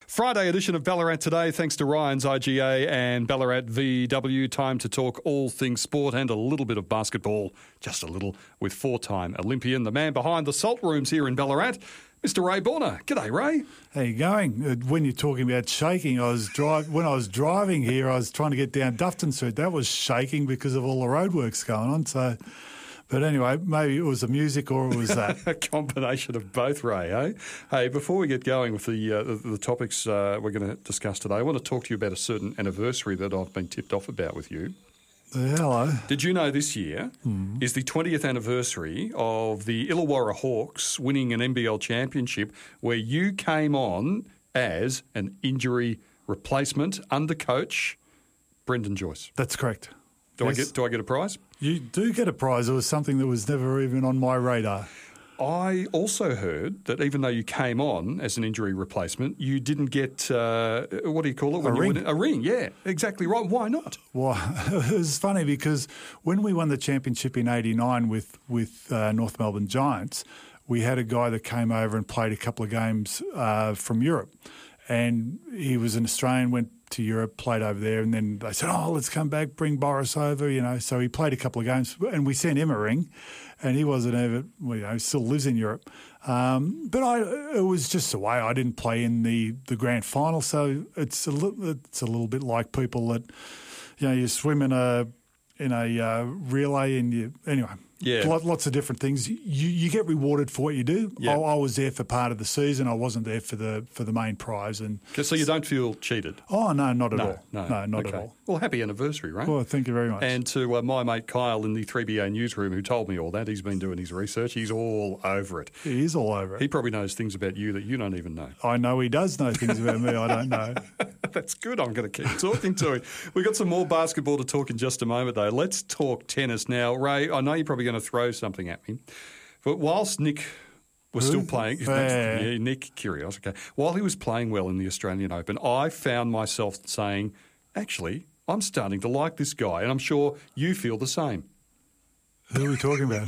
Friday edition of Ballarat Today, thanks to Ryan's IGA and Ballarat VW. Time to talk all things sport and a little bit of basketball, just a little, with four-time Olympian, the man behind the Salt Rooms here in Ballarat, Mr. Ray Borner. G'day, Ray. How you going? When you're talking about shaking, when I was driving here, I was trying to get down Dufton Street. That was shaking because of all the roadworks going on. But anyway, maybe it was the music or it was that. A combination of both, Ray, eh? Hey, before we get going with the topics we're going to discuss today, I want to talk to you about a certain anniversary that I've been tipped off about with you. Hello. Did you know this year is the 20th anniversary of the Illawarra Hawks winning an NBL championship where you came on as an injury replacement under coach Brendan Joyce? That's correct. Do I get a prize? You do get a prize. It was something that was never even on my radar. I also heard that even though you came on as an injury replacement, you didn't get, what do you call it? A ring. A ring, yeah, exactly right. Why not? Well, it was funny because when we won the championship in '89 with North Melbourne Giants, we had a guy that came over and played a couple of games from Europe. And he was an Australian, went to Europe, played over there, and then they said, let's come back, bring Boris over, So he played a couple of games, and we sent him a ring, and he wasn't ever, still lives in Europe. But it was just the way. I didn't play in the grand final, so it's a little bit like people that, you swim in a relay and anyway. Yeah. Lots of different things. You get rewarded for what you do. Yeah. I was there for part of the season. I wasn't there for the main prize. And so you don't feel cheated? Oh, no, not at all. No, not okay. at all. Well, happy anniversary, right? Well, thank you very much. And to my mate Kyle in the 3BA newsroom who told me all that, he's been doing his research. He's all over it. He is all over it. He probably knows things about you that you don't even know. I know he does know things about me I don't know. That's good. I'm going to keep talking to him. We've got some more basketball to talk in just a moment, though. Let's talk tennis now. Ray, I know you're probably going to throw something at me, but whilst Nick was still playing, Nick Kyrgios, okay, while he was playing well in the Australian Open, I found myself saying, actually, I'm starting to like this guy, and I'm sure you feel the same. Who are we talking about?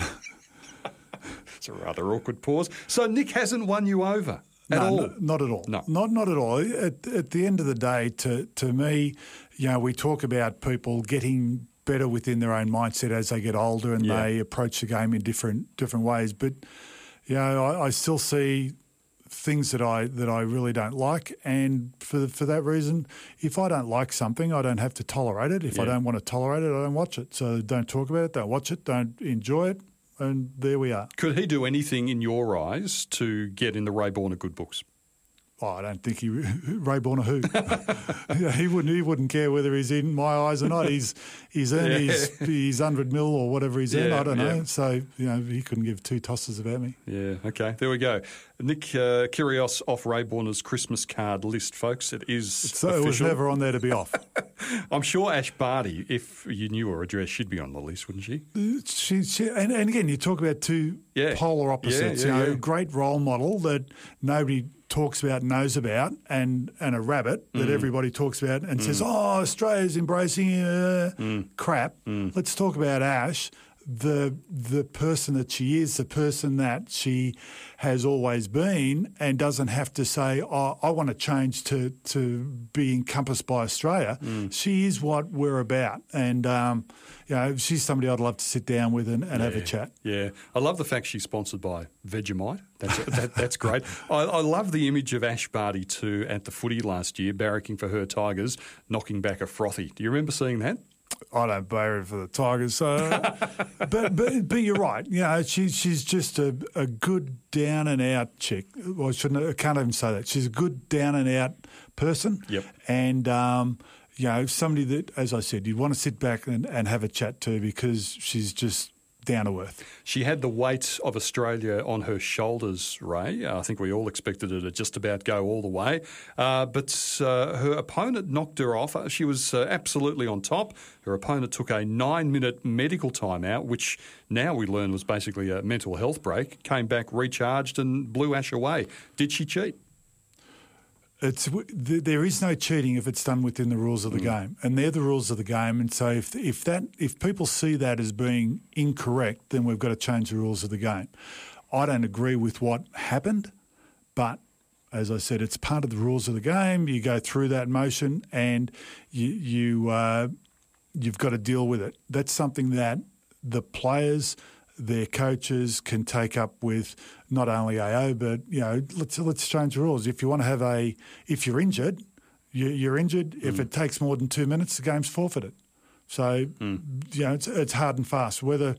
It's a rather awkward pause. So Nick hasn't won you over? At all? No, not at all. No. Not at all. At the end of the day, to me, we talk about people getting better within their own mindset as they get older and they approach the game in different ways. But I still see things that I really don't like, and for that reason, if I don't like something, I don't have to tolerate it. If I don't want to tolerate it, I don't watch it. So don't talk about it, don't watch it, don't enjoy it. And there we are. Could he do anything in your eyes to get in the Ray Borner good books? Oh, I don't think Ray Borner who? He wouldn't care whether he's in my eyes or not. He's earned his 100 mil or whatever he's earned. I don't know. So he couldn't give two tosses about me. Yeah. Okay. There we go. Nick Kyrgios off Ray Borner's Christmas card list, folks. It is official. It was never on there to be off. I'm sure Ash Barty, if you knew her address, she'd be on the list, wouldn't she? She and again, you talk about two polar opposites. Great role model that nobody talks about, knows about, and a rabbit that everybody talks about and says, Australia's embracing crap. Let's talk about Ash, the person that she is, the person that she has always been, and doesn't have to say, I want to change to be encompassed by Australia. She is what we're about. And, she's somebody I'd love to sit down with and have a chat. Yeah. I love the fact she's sponsored by Vegemite. That's great. I love the image of Ash Barty too at the footy last year, barracking for her Tigers, knocking back a frothy. Do you remember seeing that? I don't barrack for the Tigers, but you're right. She's just a good down and out chick. Well, I can't even say that. She's a good down and out person. Yep. And somebody that, as I said, you'd want to sit back and have a chat to because she's just down to earth. She had the weight of Australia on her shoulders, Ray. I think we all expected her to just about go all the way. But her opponent knocked her off. She was absolutely on top. Her opponent took a 9-minute medical timeout, which now we learn was basically a mental health break, came back, recharged and blew Ash away. Did she cheat? There is no cheating if it's done within the rules of the game, and they're the rules of the game. And so if people see that as being incorrect, then we've got to change the rules of the game. I don't agree with what happened, but As I said, it's part of the rules of the game. You go through that motion and you've got to deal with it. That's something that the players, their coaches can take up with not only AO, but, let's change the rules. If you want to have if you're injured, you're injured. If it takes more than 2 minutes, the game's forfeited. So, it's hard and fast. Whether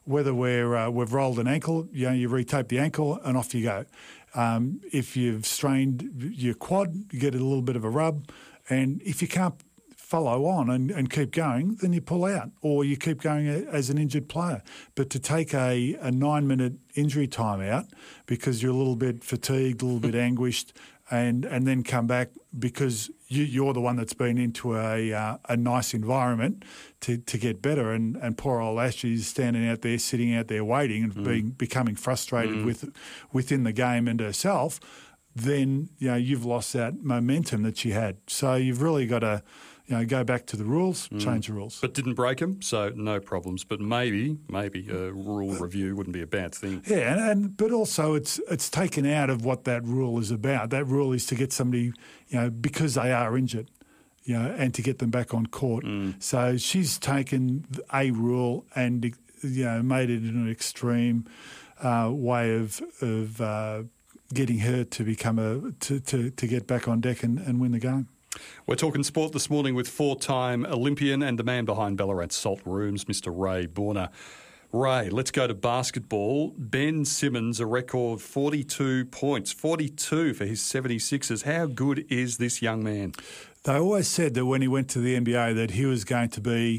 we've rolled an ankle, you retape the ankle and off you go. If you've strained your quad, you get a little bit of a rub. And if you can't follow on and keep going, then you pull out or you keep going as an injured player. But to take a 9-minute injury time out because you're a little bit fatigued, a little bit anguished, and then come back because you're the one that's been into a nice environment to get better, and poor old Ashley's standing out there, sitting out there waiting and becoming frustrated within the game and herself, then you've lost that momentum that she had. So you've really got to go back to the rules, change the rules. But didn't break them, so no problems. But maybe a rule review wouldn't be a bad thing. Yeah, but also it's taken out of what that rule is about. That rule is to get somebody, because they are injured, and to get them back on court. So she's taken a rule and made it an extreme way of getting her to become to get back on deck and win the game. We're talking sport this morning with 4-time Olympian and the man behind Ballarat Salt Rooms, Mr. Ray Borner. Ray, let's go to basketball. Ben Simmons, a record 42 points, 42 for his 76ers. How good is this young man? They always said that when he went to the NBA that he was going to be,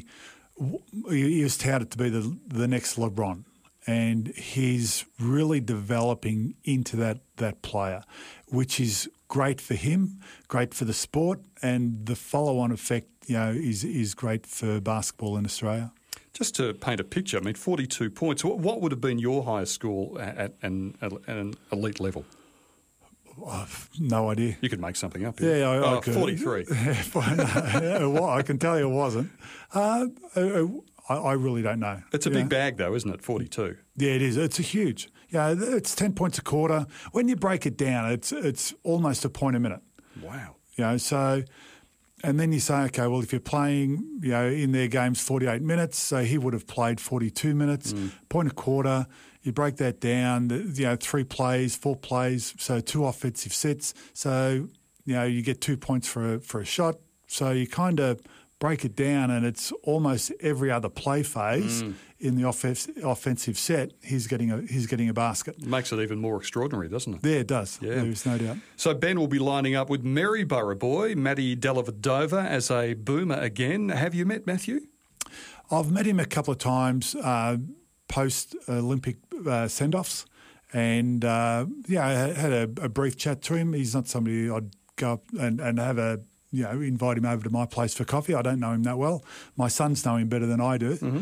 he was touted to be the next LeBron. And he's really developing into that player, which is great for him, great for the sport, and the follow-on effect, is great for basketball in Australia. Just to paint a picture, 42 points. What would have been your highest score at an elite level? No idea. You could make something up. Yeah, I could. 43. I can tell you it wasn't. I really don't know. It's a big bag, though, isn't it? 42. Yeah, it is. It's a huge. It's 10 points a quarter. When you break it down, it's almost a point a minute. Wow. So, and then you say, okay, well, if you're playing, in their games 48 minutes, so he would have played 42 minutes, point a quarter. You break that down, 3 plays, 4 plays, so 2 offensive sets. So, you get 2 points for a shot. So you kind of break it down, and it's almost every other play phase in the offensive set. He's getting a basket. Makes it even more extraordinary, doesn't it? Yeah, it does. Yeah. There's no doubt. So Ben will be lining up with Maryborough boy Matty Dellavedova as a boomer again. Have you met Matthew? I've met him a couple of times post-Olympic send-offs, and I had a brief chat to him. He's not somebody I'd go up and have invite him over to my place for coffee. I don't know him that well. My sons know him better than I do.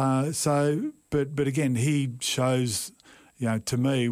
But again, he shows, to me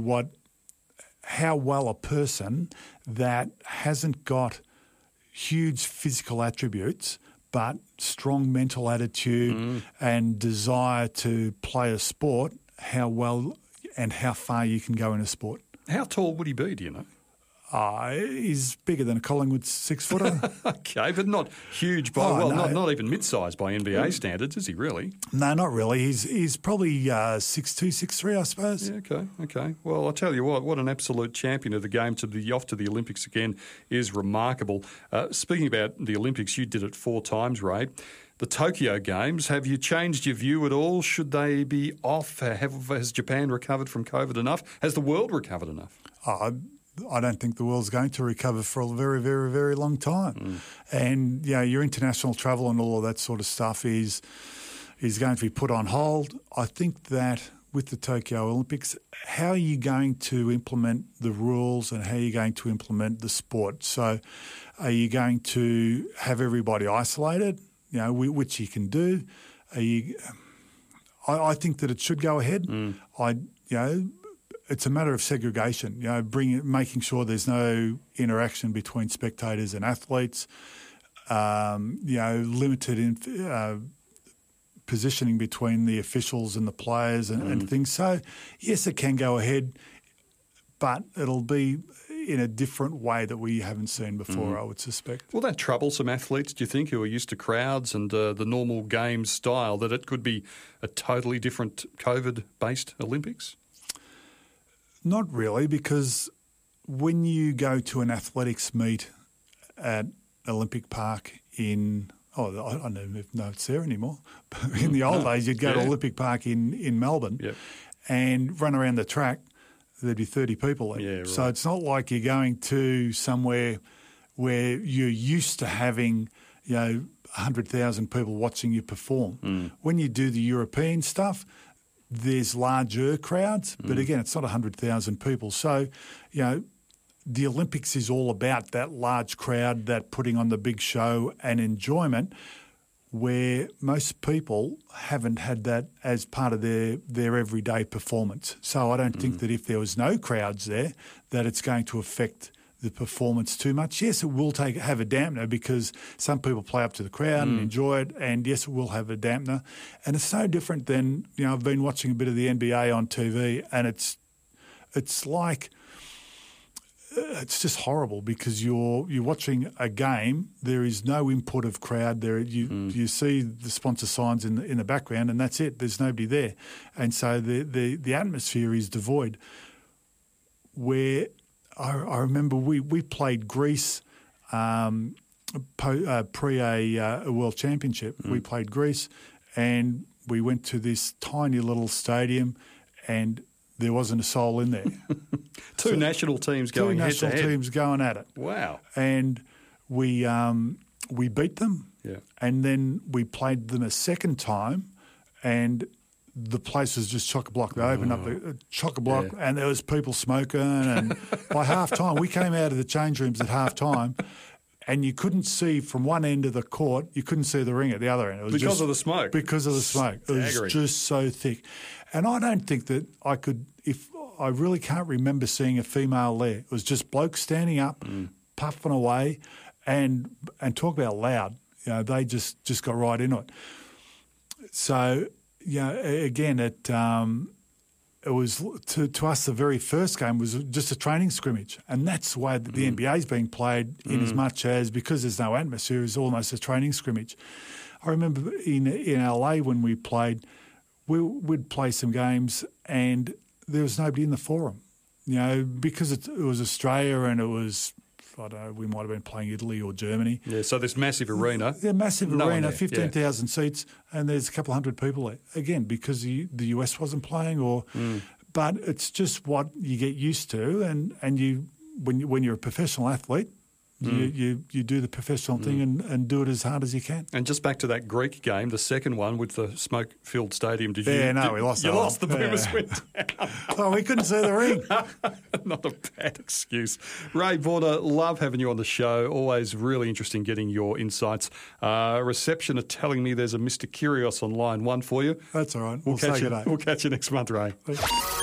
how well a person that hasn't got huge physical attributes but strong mental attitude and desire to play a sport, how well and how far you can go in a sport. How tall would he be, do you know? He's bigger than a Collingwood 6-footer. Okay, but not huge not even mid-sized by NBA standards, is he really? No, not really. He's probably 6'2", 6'3", I suppose. Yeah, okay. Well, I'll tell you what an absolute champion of the game to be off to the Olympics again is remarkable. Speaking about the Olympics, you did it 4 times, Ray. The Tokyo Games, have you changed your view at all? Should they be off? Has Japan recovered from COVID enough? Has the world recovered enough? I don't think the world's going to recover for a very, very, very long time. And, your international travel and all of that sort of stuff is going to be put on hold. I think that with the Tokyo Olympics, how are you going to implement the rules and how are you going to implement the sport? So are you going to have everybody isolated, which you can do? I think that it should go ahead. It's a matter of segregation, making sure there's no interaction between spectators and athletes, limited positioning between the officials and the players and things. So, yes, it can go ahead, but it'll be in a different way that we haven't seen before, I would suspect. Will that trouble some athletes, do you think, who are used to crowds and the normal game style, that it could be a totally different COVID-based Olympics? Not really, because when you go to an athletics meet at Olympic Park in, I don't even know if it's there anymore, but in the old days you'd go to Olympic Park in Melbourne and run around the track, there'd be 30 people there. Yeah, right. So it's not like you're going to somewhere where you're used to having, 100,000 people watching you perform. When you do the European stuff, there's larger crowds, but again, it's not 100,000 people. So, the Olympics is all about that large crowd, that putting on the big show and enjoyment, where most people haven't had that as part of their everyday performance. So I don't think that if there was no crowds there, that it's going to affect the performance too much. Yes, it will have a dampener because some people play up to the crowd and enjoy it, and yes, it will have a dampener. And it's no different than, I've been watching a bit of the NBA on TV, and it's like, it's just horrible because you're watching a game. There is no input of crowd there. You see the sponsor signs in the background, and that's it. There's nobody there, and so the atmosphere is devoid. Where I remember we played Greece pre a World Championship. We played Greece, and we went to this tiny little stadium, and there wasn't a soul in there. Two national teams going head to head. Two national teams going at it. Wow. And we beat them. Yeah. And then we played them a second time, and the place was just chock-a-block. They opened up chock-a-block, and there was people smoking. And by half-time, we came out of the change rooms at half-time, and you couldn't see from one end of the court, you couldn't see the ring at the other end. It was because of the smoke? Because of the smoke. It was just so thick. And I don't think that I could, I really can't remember seeing a female there. It was just blokes standing up, puffing away, and talk about loud. They just got right into it. So, again, it was, to us, the very first game was just a training scrimmage. And that's the way that the NBA is being played, in as much as, because there's no atmosphere, it's almost a training scrimmage. I remember in LA when we played, we'd play some games and there was nobody in the forum, because it was Australia and it was, I don't know, we might have been playing Italy or Germany. Yeah, so this massive arena. Yeah, massive arena, 15,000 seats, and there's a couple of hundred people there. Again, because the US wasn't playing, but it's just what you get used to, and you when you're a professional athlete, you do the professional thing and do it as hard as you can. And just back to that Greek game, the second one with the smoke-filled stadium. We lost. You lost. The boomers went down. Well, we couldn't see the ring. Not a bad excuse. Ray Border, love having you on the show. Always really interesting getting your insights. Reception are telling me there's a Mr. Kyrgios on line one for you. That's all right. We'll catch you next month, Ray.